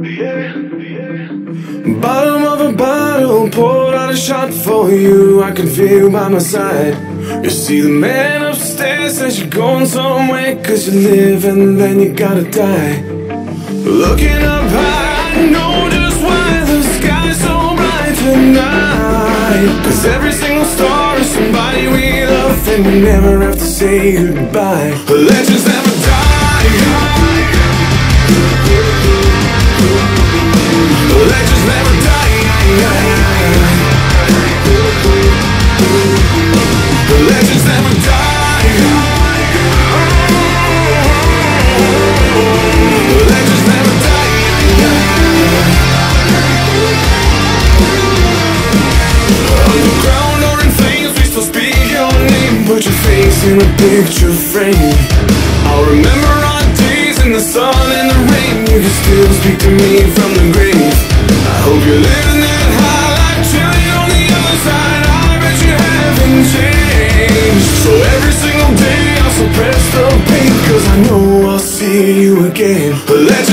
Bottom of a bottle, poured out a shot for you. I can feel by my side. You see the man upstairs says you're going somewhere, 'cause you live and then you gotta die. Looking up high, I know just why the sky's so bright tonight. 'Cause every single star is somebody we love, and we never have to say goodbye. The legends never die. The legends never die. The legends never die. The legends never die. Underground or in flames, we still speak your name. Put your face in a picture frame. I'll remember our days in the sun and the rain. You can still speak to me from the grave. I hope you're living that high like chili on the other side. I bet you haven't changed. So every single day I'll suppress the pain, 'cause I know I'll see you again. The legend